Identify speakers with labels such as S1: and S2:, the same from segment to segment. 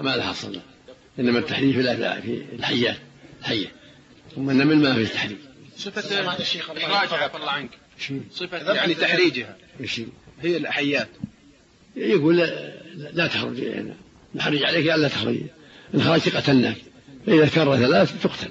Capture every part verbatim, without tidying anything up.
S1: ما لها صلاة، إنما التحريم في الحيات الحية، ثم النمل ما في التحريم.
S2: صفة راجعة الله عنك، صفة يعني تحريجها هي الحيات.
S1: يقول لا, لا تخرج يعني نحرج عليك ألا تخرج، إن خرجت قتلناك، فإذا كرر ثلاث تقتل.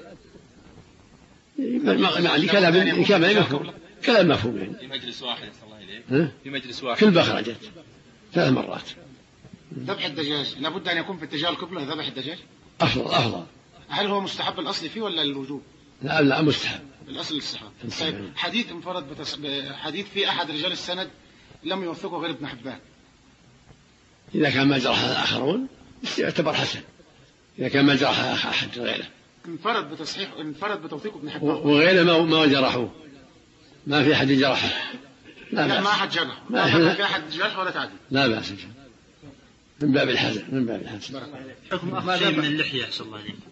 S1: يعني كلام كلام مفهوم، كلام مفهوم يعني.
S2: في مجلس واحد صلى الله عليه، في مجلس واحد
S1: كل بخرجت ثلاث مرات.
S3: ذبح الدجاج لابد أن يكون في اتجاه القبلة. ذبح الدجاج
S1: أفضل أفضل.
S3: هل هو مستحب الأصل فيه ولا الوجوب؟
S1: لا لا مستحب.
S3: الأصل الاستحباب. طيب حديث انفرد بتص... حديث في أحد رجال السند لم يوثقه غير ابن حبان.
S1: إذا كان ما جرح الآخرون يعتبر حسن، إذا كان ما جرح أحد غيره.
S3: انفرد بتصحيح انفرد بتوثيق ابن حبان
S1: وغيره ما ما جرحوه، ما في أحد جرحه.
S3: لا, لا ما أحد جرح، ما, ما في أحد جرح ولا تعديل.
S1: لا بأس من باب الحسن، من باب الحسن.
S4: حكم أخذ من اللحية صلى الله عليه.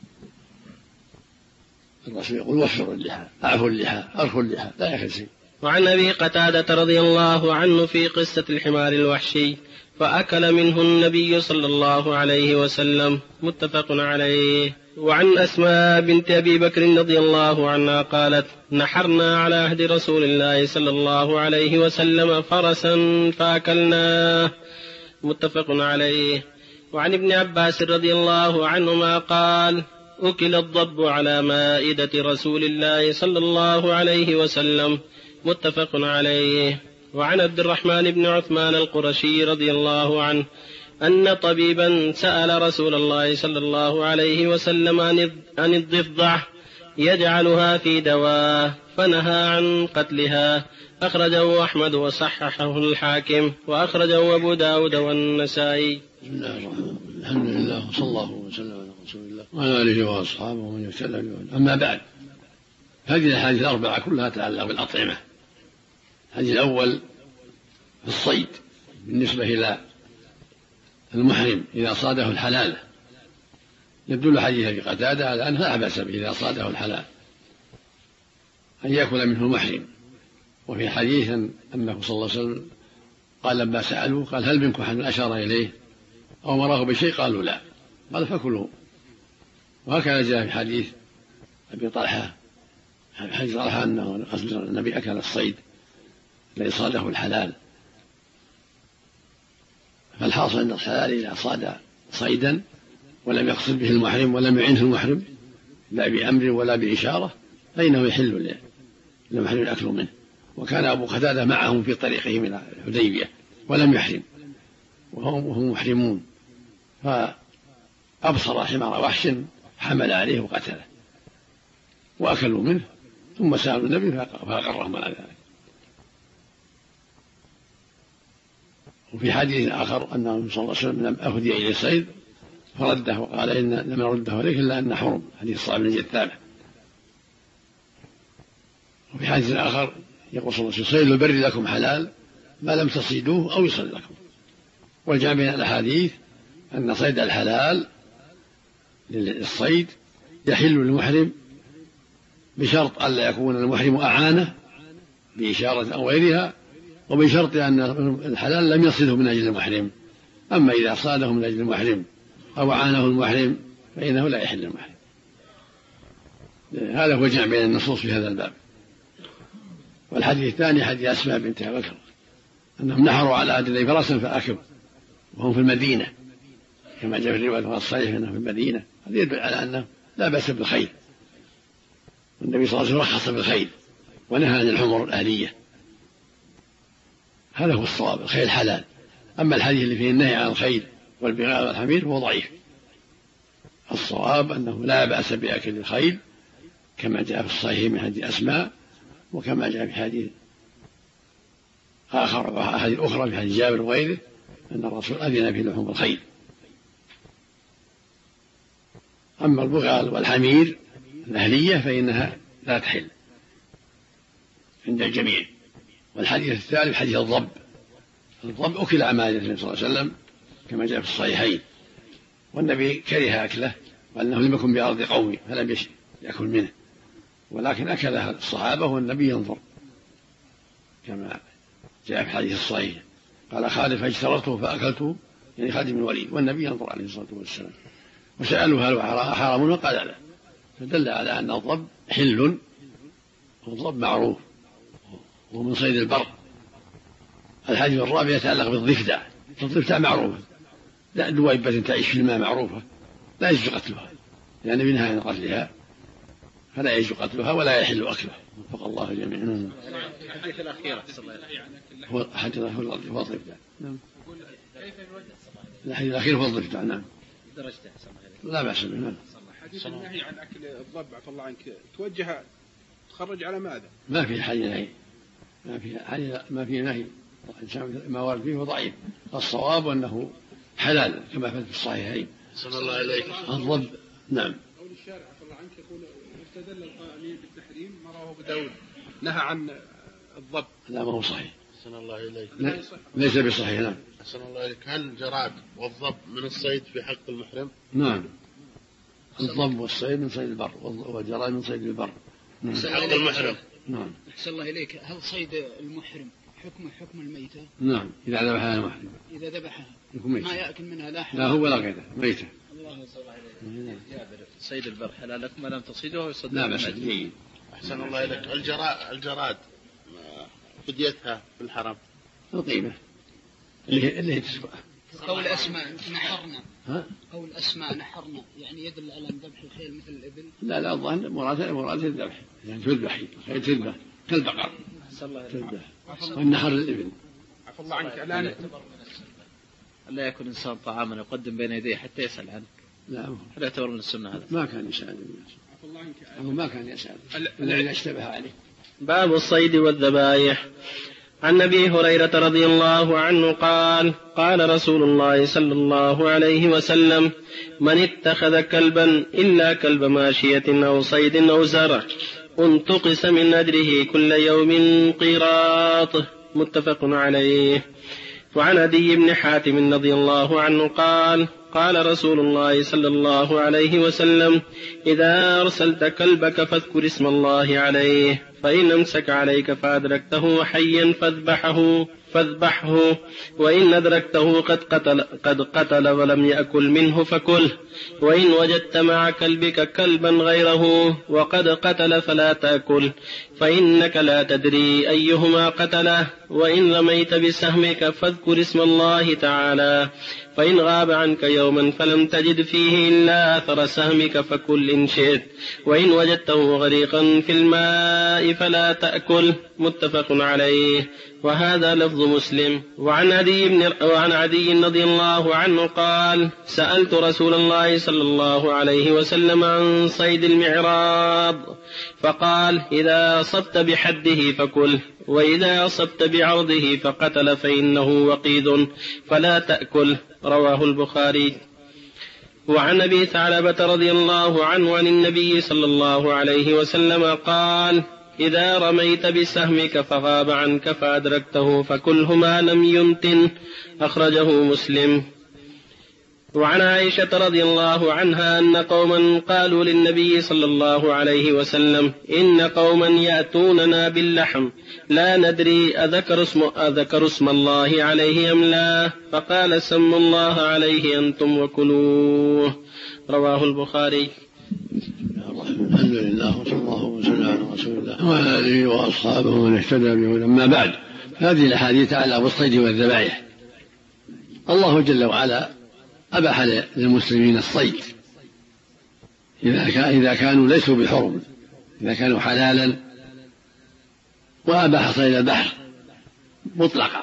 S1: الرسول يقول وفروا اللحى، أعفوا اللحى، أرخوا اللحى، لا يخل شيء.
S5: وعن أبي قتادة رضي الله عنه في قصة الحمار الوحشي فأكل منه النبي صلى الله عليه وسلم، متفق عليه. وعن أسماء بنت أبي بكر رضي الله عنها قالت نحرنا على عهد رسول الله صلى الله عليه وسلم فرسا فأكلناه، متفق عليه. وعن ابن عباس رضي الله عنهما قال أكل الضب على مائدة رسول الله صلى الله عليه وسلم، متفق عليه. وعن عبد الرحمن بن عثمان القرشي رضي الله عنه أن طبيبا سأل رسول الله صلى الله عليه وسلم عن الضفدع يجعلها في دواه فنهى عن قتلها، أخرجه أحمد وصححه الحاكم، وأخرجه أبو داود والنسائي.
S1: بسم الله الرحمن الرحيم، الحمد لله وصلى الله وسلم على رسول الله وعلى آله وأصحابه ومن يتبع بهداه. أما بعد، هذه الأحاديث الأربعة كلها تتعلق بالأطعمة. الحديث الأول في الصيد بالنسبة إلى المحرم إذا صاده الحلال، يدل حديث أبي قتادة على أنه لا بأس به إذا صاده الحلال أن يأكل منه المحرم. وفي حديث أنه صلى الله عليه وسلم قال لما سألوه قال هل منكم أحد أشار إليه أو مراه بشيء؟ قالوا لا، قال فكلوا. وهكذا جاء في حديث أبي طلحة، حديث طلحة أنه النبي أكل الصيد الذي صاده الحلال. فالحاصل أن الحلال إذا صاد صيدا ولم يقصد به المحرم ولم يعنه المحرم لا بأمر ولا بإشارة فإنه يحل للمحرم الأكل منه. وكان أبو قتادة معهم في طريقه من الحديبية ولم يحرم وهم محرمون، فأبصر حمار وحش حمل عليه وقتله وأكلوا منه، ثم سألوا النبي فأقرهم على ذلك. وفي حديث آخر أنه صلى الله عليه وسلم لم أهدي إلى الصيد فرده وقال إن لم نرده عليك إلا أن حرم، حديث صعب بن جثامة. وفي حديث آخر يقول صلى الله عليه وسلم صيد البر لكم حلال ما لم تصيدوه أو يصل لكم. والجامع بين الأحاديث أن صيد الحلال للصيد يحل للمحرم بشرط ألا يكون المحرم أعانه بإشارة أو غيرها، وبشرط أن الحلال لم يصده من أجل المحرم. أما إذا صاده من أجل المحرم أو عانه المحرم فإنه لا يحل المحرم. هذا هو الجمع بين النصوص في هذا الباب. والحديث الثاني حديث أسماء بنت أبي بكر أنهم نحروا على عهد فرسا فأكلوا وهم في المدينة، كما جاء في الرواية الصحيحة أنهم في المدينة. هذا يدل على أنه لا بأس بالخيل، والنبي صلى الله عليه وسلم رخص بالخيل ونهى عن الحمر الأهلية. هذا هو الصواب، الخيل حلال. أما الحديث اللي فيه النهي عن الخيل والبغال والحمير هو ضعيف. الصواب أنه لا بأس بأكل الخيل كما جاء في الصحيح من حديث أسماء، وكما جاء في حديث آخر وأحاديث أخرى في حديث جابر وغيره أن الرسول أذن في لحوم الخيل. أما البغال والحمير الأهلية فإنها لا تحل عند الجميع. والحديث الثالث حديث الضب، الضب أكل على مائدة النبي صلى الله عليه وسلم كما جاء في الصحيحين، والنبي كره أكله وأنه لم يكن بأرض قومه فلم يأكل منه، ولكن أكلها الصحابة والنبي ينظر كما جاء في الحديث الصحيح. قال خالد فاجترته فأكلته يعني خالد بن الوليد، والنبي ينظر عليه الصلاة والسلام، وسألوه هل حرام وقال لا، فدل على أن الضب حل، والضب معروف ومن صيد البر. الحديث الرابع يتعلق بالضفدع، الضفدع معروفة، لا دويبة تعيش في الماء معروفة لا يجوز قتلها، لأن منها عن قتلها فلا يجوز قتلها ولا يحل أكلها، وفق الله جميعا.
S2: الحديث الأخير
S1: هو الحديث الأخير هو الضفدع. نعم. الحديث الأخير هو الضفدع. نعم.
S2: درجته
S1: لا بأس به. نعم.
S2: حديث النهي عن أكل الضب عفى الله عنك توجه تخرج على ماذا؟
S1: ما في حديث نهي، ما في حديث ما في نهي، ما ورد فيه ضعيف. الصواب أنه حلال كما في الصحيحين.
S2: صلى الله عليه
S1: الضب. نعم.
S2: قول الشارع عفى الله عنك يقول استدل القائلين بالتحريم ما رواه أبو داود نهى عن الضب.
S1: لا ما هو صحيح.
S2: صلى الله عليك.
S1: ليس بصحيح. نعم.
S2: صلى الله عليك. هل الجراد والضب من الصيد في حق المحرم؟
S1: نعم. الضب والصيد من صيد البر، والجراد من صيد البر.
S2: نعم. حق المحرم.
S1: نعم.
S6: أحسن الله إليك. هل صيد المحرم حكم حكم الميتة؟
S1: نعم. إذا ذبحها المحرم.
S6: إذا ذبحها
S1: ما
S6: يأكل منها لا
S1: لا هو لا غيره ميتة.
S6: الله صلى الله عليه.
S2: جابر صيد البر حلال لك ما لم تصيده ويصدق.
S1: لا بس جيد.
S2: أحسن الله إليك. الجراد الجراد فديتها في الحرم
S1: القيمة اللي اللي تسوى.
S6: قول أسماء نحرنا.
S1: ها؟
S6: قول أسماء نحرنا يعني يدل على ذبح الخيل مثل الإبل.
S1: لا لا الظاهر مراد مراد الذبح، يعني تذبح الخيل تذبح كالبقر تذبح، والنحر الإبل.
S2: عفى الله عنك. الآن
S7: لا يكون إنسان طعاما يقدم بين يديه حتى يسأل عنه.
S1: لا
S7: هذا يعتبر من السنة. هذا
S1: ما كان يسأل الناس. عفى الله عنك. هو ما كان يسأل الذي اشتبه عليه.
S5: باب الصيد والذبائح. عن أبي هريرة رضي الله عنه قال قال رسول الله صلى الله عليه وسلم من اتخذ كلبا إلا كلب ماشية أو صيد أو زرع انتقص من أجره كل يوم قيراط. متفق عليه. وعن عدي بن حاتم رضي الله عنه قال قال رسول الله صلى الله عليه وسلم إذا أرسلت كلبك فاذكر اسم الله عليه، فإن أمسك عليك فأدركته حيا فاذبحه فاذبحه وإن أدركته قد قتل, قد قتل ولم يأكل منه فكله، وإن وجدت مع كلبك كلبا غيره وقد قتل فلا تأكل، فإنك لا تدري أيهما قتله، وإن رميت بسهمك فاذكر اسم الله تعالى، فإن غاب عنك يوما فلم تجد فيه إلا أثر سهمك فكل إن شئت، وإن وجدته غريقا في الماء فلا تأكل. متفق عليه. وهذا لفظ مسلم. وعن عدي, بن وعن عدي رضي الله عنه قال سألت رسول الله صلى الله عليه وسلم عن صيد المعراض فقال إذا أصبت بحده فكل، وإذا أصبت بعرضه فقتل فإنه وقيد فلا تأكل. رواه البخاري. وعن أبي ثعلبة رضي الله عنه عن النبي صلى الله عليه وسلم قال إذا رميت بسهمك فغاب عنك فأدركته فكله ما لم ينتن. أخرجه مسلم. وعن عائشة رضي الله عنها أن قوما قالوا للنبي صلى الله عليه وسلم إن قوما يأتوننا باللحم لا ندري أذكر اسم, أذكر اسم الله عليه أم لا، فقال سموا الله عليه أنتم وكلوه. رواه البخاري.
S1: الحمد لله وصلى الله وسلم على رسول الله وعلى آله وأصحابه ومن اهتدى بهداه. أما بعد، هذه الأحاديث تعالى بالصيد والذبائح. الله جل وعلا أباح للمسلمين الصيد إذا كانوا ليسوا بحرم، إذا كانوا حلالا، وأباح صيد البحر مطلقا.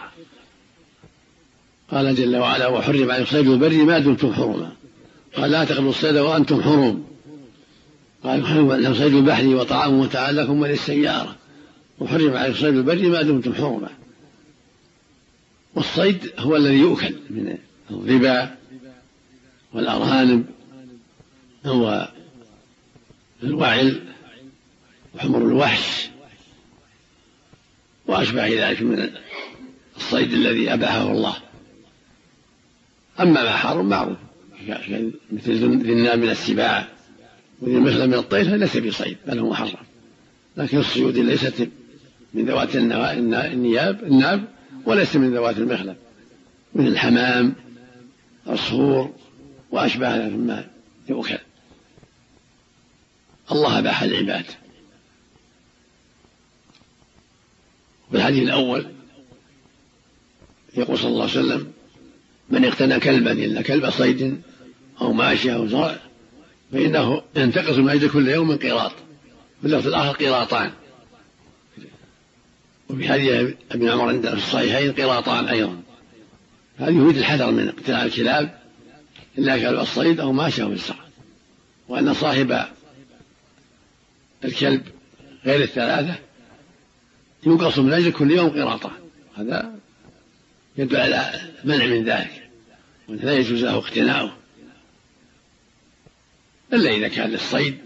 S1: قال جل وعلا وحرم عليكم صيد البر ما دمتم حرما، قال لا تقتلوا الصيد وأنتم حرم، قال حرم صيد البحر وطعام متاع لكم وللسيارة، وحرم عليكم صيد البر ما دمتم حرما. والصيد هو الذي يؤكل من الربا والأرانب والوعل وحمر الوحش وأشبه ذلك من الصيد الذي أباحه الله. أما ما حرم معروف مثل ذناب من السباع وذي المخلب من الطير ليس بصيد بل هو محرم، لكن الصيود ليست من ذوات النياب الناب وليس من ذوات المخلب، من الحمام عصفور وأشباه ذلك مما يؤكل. الله أباح العباد. في الحديث الأول يقول صلى الله عليه وسلم: من اقتنى كلبا إلا كلب صيد أو ماشية أو زرع فإنه ينتقص من أجل كل يوم قيراط، في اللفظ الآخر قيراطان، وفي حديث ابن عمر عند الصحيحين قيراطان أيضا. هذا يريد الحذر من اقتناء الكلاب إلا كلب الصيد أو ماشية أو الزرع، وأن صاحب الكلب غير الثلاثة ينقص من أجل كل يوم قيراطان. هذا يدل على منع من ذلك، وأن لا يجوز له اقتناؤه إلا إذا كان للصيد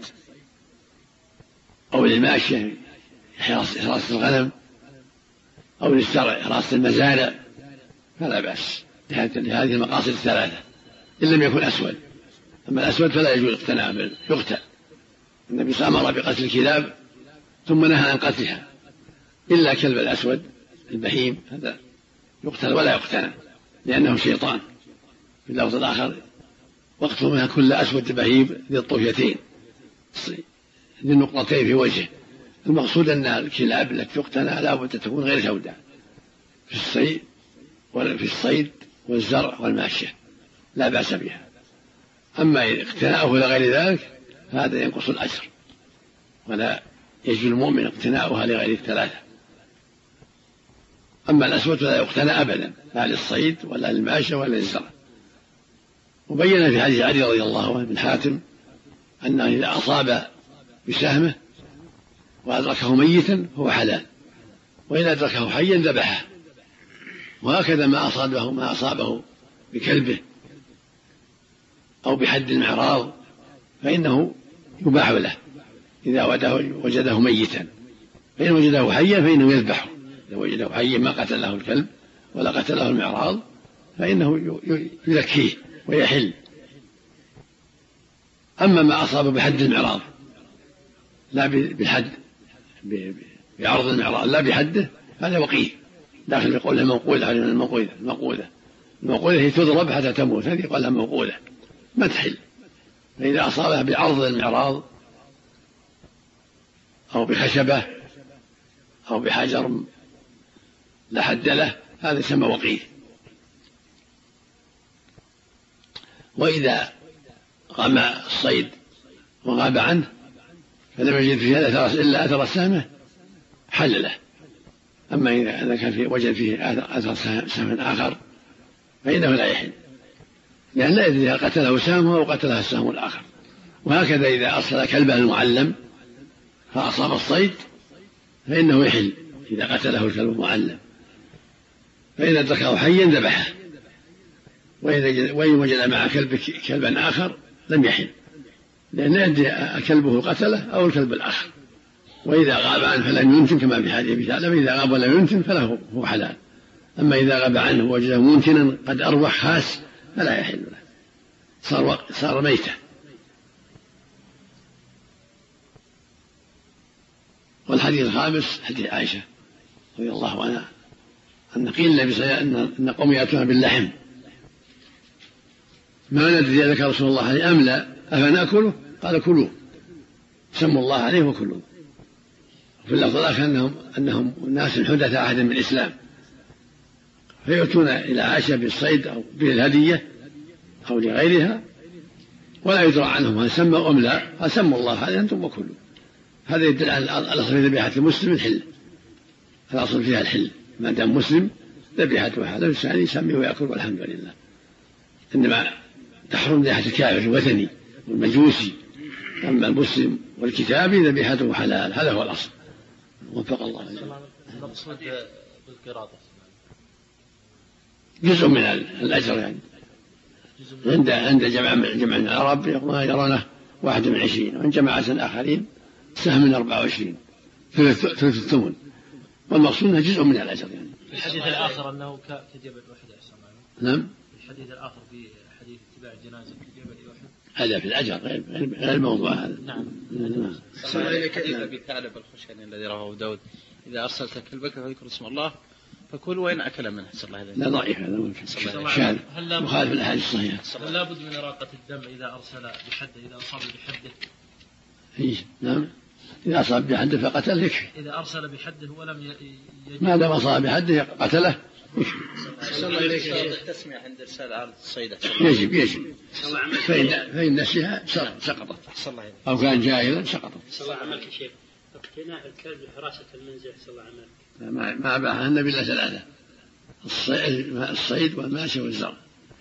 S1: أو للماشية حراسة الغنم أو للزرع حراسة المزارع فلا بأس لهذه المقاصد الثلاثة إن لم يكن أسود. أما الأسود فلا يجوز اقتناء بل يقتل. النبي صلى الله عليه وسلم أمر بقتل الكلاب ثم نهى عن قتلها إلا كلب الأسود البهيم، هذا يقتل ولا يقتنى لأنه شيطان. في اللفظ الآخر: واقتلوا منها كل أسود بهيم ذي الطفيتين ذي النقطتين في وجهه. المقصود أن الكلاب التي تقتنى لا بد تكون غير سوداء في الصيد في الصيد والزرع والماشية لا بأس بها. أما اقتناؤه لغير ذلك هذا ينقص الأجر، ولا يجوز المؤمن اقتناؤها لغير الثلاثة. أما الأسود فلا يقتنى أبدا لا للصيد ولا للماشية ولا للزرع. وبين في حديث علي رضي الله عنه بن حاتم أنه إذا أصاب بسهمه وأدركه ميتا فهو حلال، وإن أدركه حيا ذبحه. وهكذا ما أصابه ما أصابه بكلبه أو بحد المعراض فإنه يباح له إذا وجده ميتا، فإن وجده حيا فإنه يذبحه. إذا وجده حيا ما قتله الكلب ولا قتله المعراض فإنه يزكيه ويحل. أما ما أصاب بحد المعراض لا بالحد بعرض المعراض لا بحده هذا وقيه داخل بقول الموقوذة الموقوذة الموقوذة الموقوذة هي تضرب حتى تموت، هذه قال لها موقوذة ما تحل. فإذا أصابها بعرض المعراض أو بخشبة أو بحجر لا حد له هذا يسمى وقيه. وإذا قام الصيد وغاب عنه فلم يجد فيه إلا أثر سهمه حل له. أما إذا كان فيه وجد فيه أثر سهم آخر فإنه لا يحل، لأن لا يدري هل قتله سهمه أو قتلها السهم الآخر. وهكذا إذا أرسل كلبه المعلم فأصاب الصيد فإنه يحل إذا قتله الكلب المعلم، فإذا أدركه حيا ذبحه، وإن وجد مع كلب كلبا آخر لم يحل، لأن يدري كلبه قتله أو الكلب الآخر. وإذا غاب عنه فلم ينتن كما في حديث ثعلبة إذا غاب ولم ينتن فله هو حلال. أما إذا غاب عنه ووجده منتنا قد أروح خاس فلا يحل له، صار صار ميتة. والحديث الخامس حديث عائشة رضي الله عنها أن قيل النبي صلى الله عليه وسلم أن قوم يأتون باللحم ما ندري ذكر رسول الله عليه أم لا أفنأكله؟ قال كلوه سموا الله عليه وكلوه. في اللفظ الآخر أنهم, أنهم ناس حدث عهد بالإسلام فيأتون إلى عائشة بالصيد أو بالهدية أو لغيرها ولا يدرى عنهم هل سموا أم لا، هل سموا الله عليه أنتم وكلوا. هذا يدل على الأصل في ذبيحة المسلم الحل، الأصل فيها الحل ما دام مسلم ذبيحته حلال، الإنسان يسمي ويأكل والحمد لله. إنما تحرم ذبيحة الكافر الوثني والمجوسي، أما المسلم والكتابي ذبيحته حلال، هذا هو الأصل. وفق الله.
S4: المقصود بالقراط
S1: جزء من الأجر يعني عند عند جمع جمع من العرب يرونه واحد من عشرين، وعند جماعة آخرين سهم من أربعة وعشرين ثلث الثمن، والمقصود أنه جزء من الأجر يعني.
S4: في الحديث الآخر أنه كجبل أحد.
S1: نعم.
S4: الحديث الآخر في حديث اتباع الجنازة كجبل أحد.
S1: هذا في الأجر غير غير الموضوع هذا.
S4: نعم.
S7: نعم. إليك إذا بثعلب الخشني الذي رواه داود إذا أرسلت كلبك فذكر اسم الله فكل وين أكل منها صلى الله عليه وسلم؟
S1: لا ضعيف هذا ممكن شاذ مخالف الأحاديث الصحيحة.
S4: هل لابد من إراقة الدم إذا أرسل بحده إذا أصاب بحده؟
S1: إيه نعم إذا أصاب بحده فقتله يكفي.
S4: إذا أرسل بحده ولم يجد
S1: ما دام أصاب بحده قتله
S7: التسمية عند إرسال عرض الصيد
S1: يجب يجب فإن فإن نسيها سقطت أو كان جاهلا سقطت.
S8: صلى الله عليه وسلم اقتناء الكلب لحراسة المنزل صلى الله عليه وسلم
S1: ما ما أباحها النبي إلا ثلاثة: الصيد والماشي والزرع.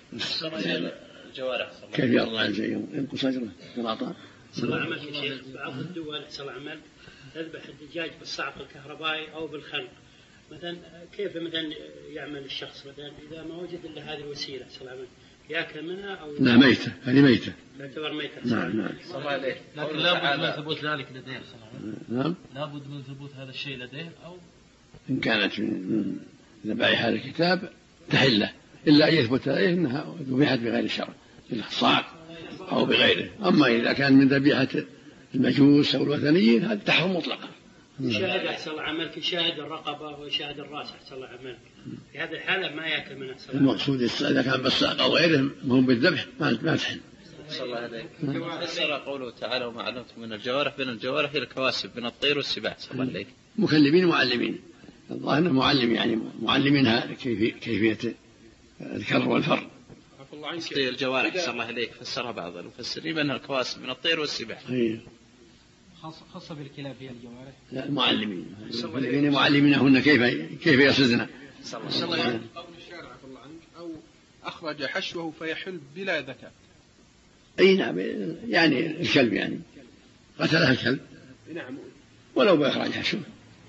S7: الجوارح
S1: كيف يرضى الجيم ينقص أجره قراطان.
S8: صلى الله عليه وسلم بعض الدول صلى الله عليه وسلم تذبح الدجاج بالصعق الكهربائي أو بالخنق. مثلا كيف مثلا يعمل الشخص مثلا إذا ما وجد إلا هذه الوسيلة صلى الله عليه وسلم يأكل منها أو
S1: لا ميتة هذه ميتة
S8: تعتبر ميتة.
S1: نعم نعم.
S4: لكن لابد من ثبوت ذلك لديه صلى الله عليه وسلم.
S1: نعم
S4: لابد من ثبوت هذا الشيء لديه أو
S1: إن كانت من ذبائح هذا الكتاب تحله إلا أن يثبت عليه أنها ذبحت بغير الشرع الصعق أو بغيره. أما إذا كان من ذبيحة المجوس أو الوثنيين هذا تحرم مطلقا.
S8: شاهد أحسن الله عملك شاهد الرقبة وشاهد الرأس أحسن الله عملك في هذه الحالة ما يأكل من أحسن الله.
S1: المقصود إذا كان بالصعق أو غيره مهم بالذبح ما ما تحل.
S7: صلى الله عليه وسلم. فسر قوله تعالى وما علمتم من الجوارح بين الجوارح إلى الكواسب من الطير والسباع صلى الله عليه.
S1: مكلمين ومعلمين. الظاهر أنه معلم يعني معلمينها كيفية كيفية الكر والفر.
S7: الجوارح صلى الله عليه فسرها بعض المفسرين بأنها الكواسب من الطير والسباع.
S6: خاصة بالكلاب هي الجوارح.
S1: لا المعلمين المعلمين معلمينهن كيف كيف يصدن.
S2: صلى الله عليه وسلم. أو الشارع الله عنك أو أخرج حشوه فيحل بلا ذكاء.
S1: أي نعم يعني الكلب يعني قتلها الكلب.
S2: نعم.
S1: ولو بإخراج حشوه.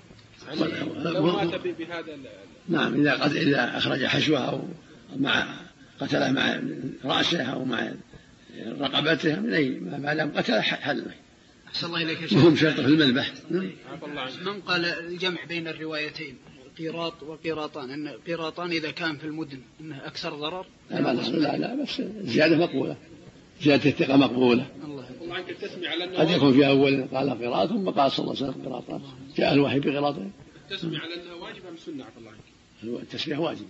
S2: لو مات بهذا.
S1: نعم إذا قد إذا أخرج حشوه أو مع قتله مع رأسه أو مع رقبته من أي ما دام قتله حل.
S6: أحسن الله إليك يا شيخ.
S1: وهم شرط في المذبح.
S6: من قال الجمع بين الروايتين قيراط وقيراطان أن قيراطان إذا كان في المدن أنه أكثر ضرر؟
S1: لا لا لا بس زيادة مقبولة زيادة الثقة مقبولة.
S2: الله عنك التسمية على أنه
S1: قد يكون في أول قال قراط ثم قال صلى الله عليه وسلم قراطان جاء الوحي بقراطين.
S2: التسمية على أنها واجبة أم سنة عفوا الله عنك؟
S1: التسمية واجبة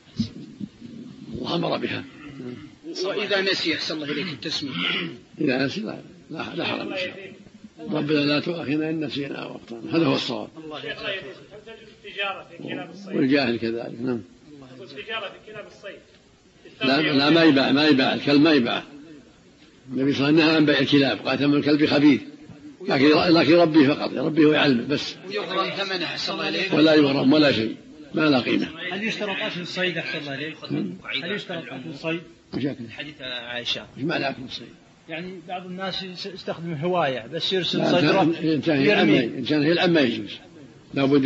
S1: الله أمر بها.
S6: وإذا نسي أحسن الله إليك التسمية
S1: إذا نسي لا لا, لا حرم ربنا لا تؤاخذنا إن نسينا أو أخطأنا هذا هو الصواب.
S8: هل تجوز التجارة في كلاب الصيد؟
S1: والجاهل كذلك. نعم.
S8: التجارة في كلاب الصيد.
S1: لا لا ما يباع ما يباع الكلب ما يباع. النبي صلى الله عليه وسلم نهى عن بيع الكلاب قال ثمن الكلب خبيث لكن لكن يربيه فقط يربيه ويعلمه بس.
S6: ويغرم ثمنه أحسن الله إليك.
S1: ولا يغرم ولا شيء ما لا قيمة.
S4: هل يشترط أكل الصيد أحسن الله إليك؟ هل يشترط أكل الصيد؟
S7: حديث عائشة.
S1: إيش معنى أكل الصيد؟
S4: يعني بعض الناس يستخدم هواية بس يرسل
S1: صيدره يرمي. إن كان هي العم ما يجوز لابد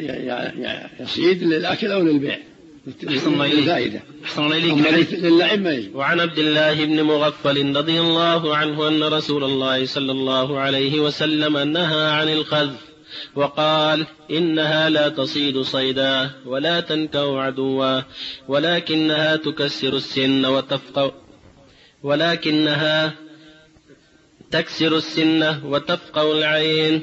S1: يصيد للأكل أو للبيع.
S5: أحسن الله إليك. أحسن الله إليك.
S1: للعم ما يجوز.
S5: وعن عبد الله بن مغفل رضي الله عنه أن رسول الله صلى الله عليه وسلم نهى عن الخذف وقال إنها لا تصيد صيدا ولا تنكأ عدوا ولكنها تكسر السن وتفقع ولكنها تكسر السن وتفقع العين.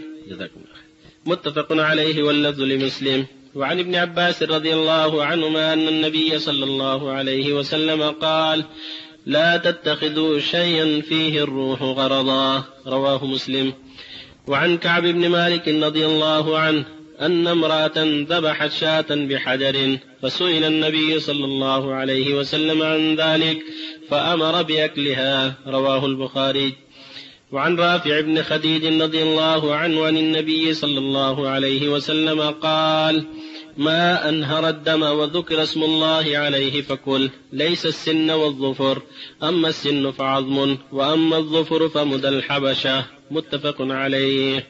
S5: متفق عليه واللفظ لمسلم. وعن ابن عباس رضي الله عنهما أن النبي صلى الله عليه وسلم قال لا تتخذوا شيئا فيه الروح غرضا رواه مسلم. وعن كعب بن مالك رضي الله عنه أن امرأة ذبحت شاة بحجر فسئل النبي صلى الله عليه وسلم عن ذلك فأمر بأكلها رواه البخاري. وعن رافع بن خديج رضي الله عنه عن النبي صلى الله عليه وسلم قال ما أنهر الدم وذكر اسم الله عليه فكل ليس السن والظفر أما السن فعظم وأما الظفر فمدى الحبشة. متفق عليه.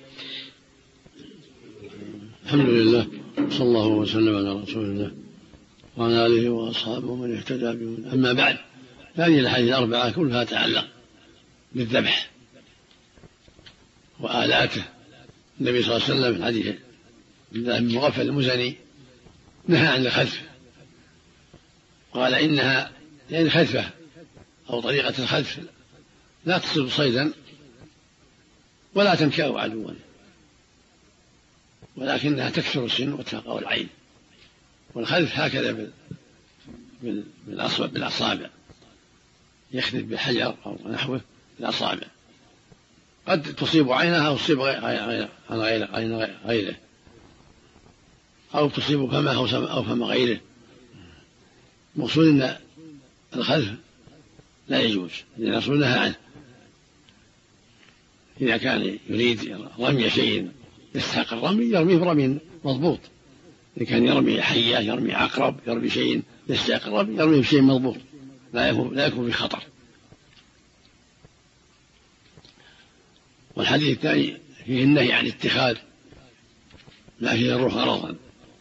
S1: الحمد لله صلى الله وسلم على رسول الله وعلى آله وأصحابه من اهتدى بهم. أما بعد هذه الأحاديث الأربعة كلها تعلق بالذبح وآلاته. النبي صلى الله عليه وسلم في الحديث بن مغفل المزني نهى عن الخذف قال إنها يعني خذفة أو طريقة الخذف لا تصيب صيدا ولا تنكأ عدوا ولكنها تكسر السن وتفقع العين. والخذف هكذا بالأصابع، يخذف بالحجر أو نحوه بالأصابع، قد تصيب عينها أو تصيب غيره، أو تصيب فمه أو فم غيره. المقصود أن الخذف لا يجوز، لأن الرسول نهى عنه. إذا كان يريد رمي شيء يستحق الرمي يرميه برمي مضبوط، إذا كان يرمي حية، يرمي عقرب، يرمي شيء يستحق الرمي يرميه بشيء مضبوط لا يكون لا يكون في خطر. والحديث الثاني فيه النهي عن اتخاذ ما فيه الروح غرضا،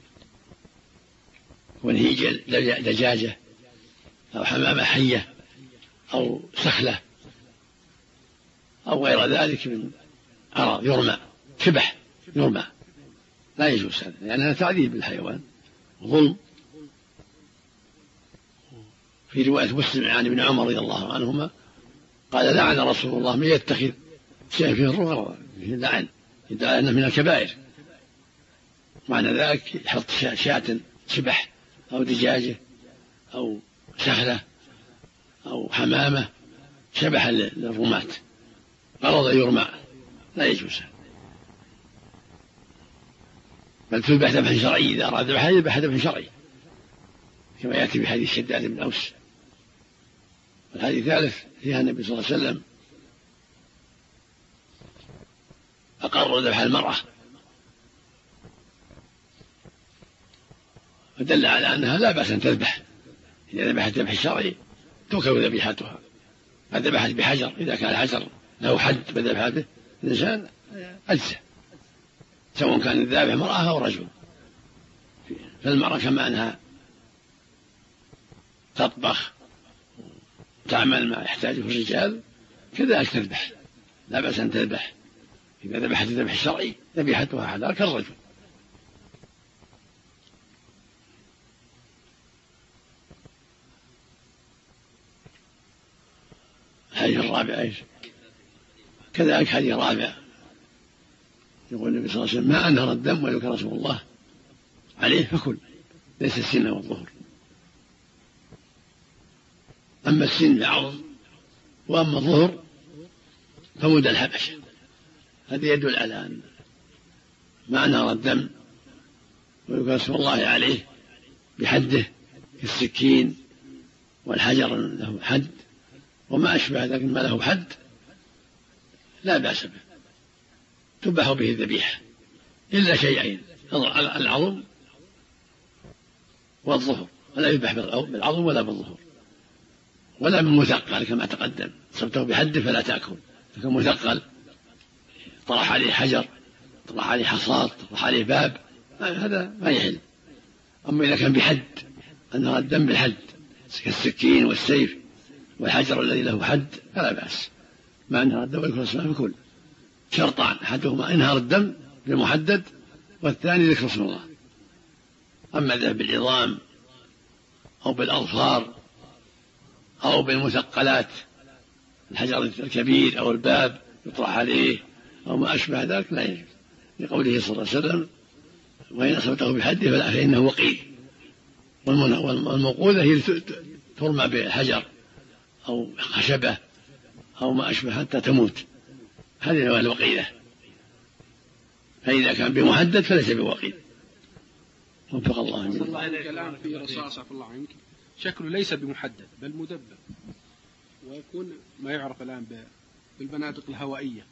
S1: ونهيج دجاجة أو حمامة حية أو سخلة أو غير ذلك من عرض يرمى، شبح يرمى، لا يجوز هذا لأنها تعذيب بالحيوان وظلم. في رواية مسلم عن ابن عمر رضي الله عنهما قال لعن رسول الله من يتخذ شيء فيه الروح، فيه لعن يدل على أنه من الكبائر. معنى ذلك يحط شاة شبح أو دجاجة أو سخلة أو حمامة شبح للرماة غرض يرمى، لا يجوز، بل تذبح ذبحا شرعي. إذا أراد ذبحا يذبح ذبحا شرعي كما يأتي بحديث شداد بن أوس. والحديث الثالث فيها النبي صلى الله عليه وسلم أقر ذبح المرأة، فدل على أنها لا بأس أن تذبح، إذا ذبحت ذبح شرعي توكل ذبيحتها. فذبحت بحجر، إذا كان الحجر له حد بذبحته الإنسان أجزى، سواء كان الذابح امرأة أو رجل. فالمرأة كما أنها تطبخ تعمل ما يحتاجه الرجال كذلك تذبح، لا بأس أن تذبح. إذا ذبحت الذبح الشرعي ذبيحتها حلال كالرجل. الحديث الرابع ايش؟ كذلك حديث رابع يقول النبي صلى الله عليه وسلم ما أنهر الدم ويذكر رسول الله عليه فكل، ليس السن والظهر. أما السن العظم وأما الظهر فمد الحبش. هذا يدل على أن ما أنهر الدم ويذكر رسول الله عليه بحده كالسكين والحجر له حد وما أشبه ذلك ما له حد لا بأس به، تذبح به الذبيحة إلا شيئين: العظم والظهر، ولا يذبح بالعظم ولا بالظهر ولا من مثقل كما تقدم. صبته بحده فلا تأكل، لكن مثقل طرح عليه حجر، طرح عليه حصاد، طرح عليه باب، هذا ما يحل. أما إذا كان بحد أنهر الدم بالحد كالسكين والسيف والحجر الذي له حد فلا بأس. ما أنهر الدم ويذكر اسمه بكل. شرطان: أحدهما إنهار الدم بالمحدد، والثاني ذكر اسم الله. أما ذا بالعظام أو بالأظفار أو بالمثقلات الحجر الكبير أو الباب يطرح عليه أو ما أشبه ذلك لا يجوز، لقوله صلى الله عليه وسلم: وإن أصبته بحده فلا فإنه وقيل. والموقوذة هي ترمى بحجر أو خشبة أو ما أشبه حتى تموت، هذه نوع الوقيلة. فإذا كان بمحدد فليس بوقيل. وفق الله منه.
S2: الله الآن في رصاصة في الله عنك شكله ليس بمحدد بل مدبب، ويكون ما يعرف الآن بالبنادق الهوائية،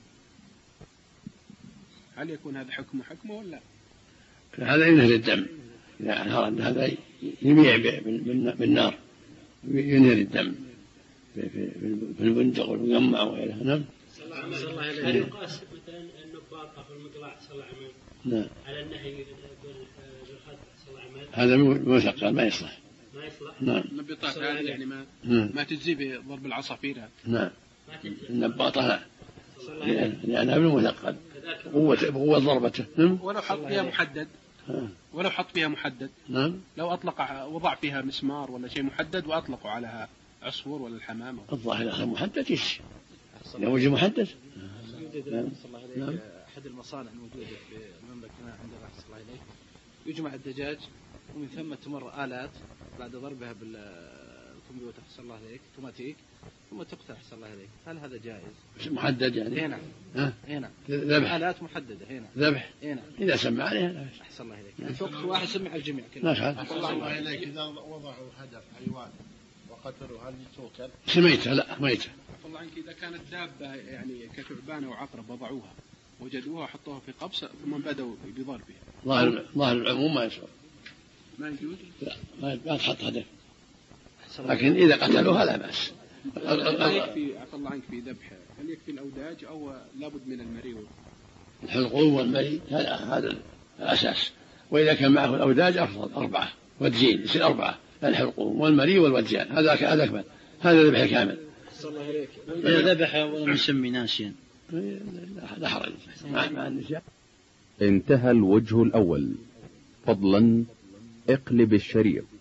S2: هل يكون هذا حكم حكمه ولا؟
S1: هذا ينهر الدم، إذا أنهر هذا يميع بالنار ينهر الدم في البندق والمجمع وغيرها. نعم.
S8: صلى الله عليه وسلم. يقاس مثلا النباطة في المقلاع صلى الله عليه وسلم على النهي بالخط صلى الله عليه وسلم.
S1: هذا مثقل ما يصلح.
S8: ما يصلح.
S1: نعم.
S2: النباطات هذه يعني ما ما تجزي بضرب العصافير.
S1: نعم. النباطة لا، لأنها بالمثقل قوة قوة ضربته.
S2: ولو حط فيها محدد ولو حط فيها محدد
S1: نعم.
S2: لو أطلق وضع فيها مسمار ولا شيء محدد وأطلقوا عليها عصفور ولا الحمامة.
S1: الظاهر أخذ محدد يش لو وجه محدد.
S4: نعم. أحد المصانع الموجودة في المملكة عند الله صلى الله عليه
S2: يجمع الدجاج ومن ثم تمر آلات بعد ضربها بالكمبيوتر أحسن الله عليك اوتوماتيك ثم تقتل أحسن الله عليك. هل هذا جائز؟
S1: محدد يعني؟
S2: هنا
S1: ها؟
S2: هنا
S1: ذبح
S2: آلات محددة هنا
S1: ذبح
S2: هنا
S1: إذا سمع عليها
S2: أحسن الله عليك. يعني في وقت واحد سمع الجميع
S1: لا
S2: كله.
S1: أحسن
S9: الله عليك إذا وضعوا هدف حيوان وقتلوا هل توكل؟
S1: سميتها لا ميتة.
S2: الله عنك إذا كانت دابة يعني كثعبان أو عقرب وضعوها وجدوها وحطوها في قبسة ثم بدأوا بضربها.
S1: ظاهر ظاهر العموم ما يسوى.
S2: ما يجوز؟
S1: لا ما تحط هدف. لكن إذا قتلوها لا بأس.
S2: هل يكفي عفى الله عنك في ذبح هل يكفي الأوداج أو لابد من المري؟
S1: الحلقوم والمري هذا هذا الأساس. وإذا كان معه الأوداج أفضل أربعة ودجين يصير أربعة الحلقوم والمري والودجان هذا هذا أكمل. هذا ذبح كامل.
S7: إذا ذبح ولم يسمي ناسيا
S1: لا حرج مع النساء.
S10: انتهى الوجه الأول. فضلا اقلب الشريط.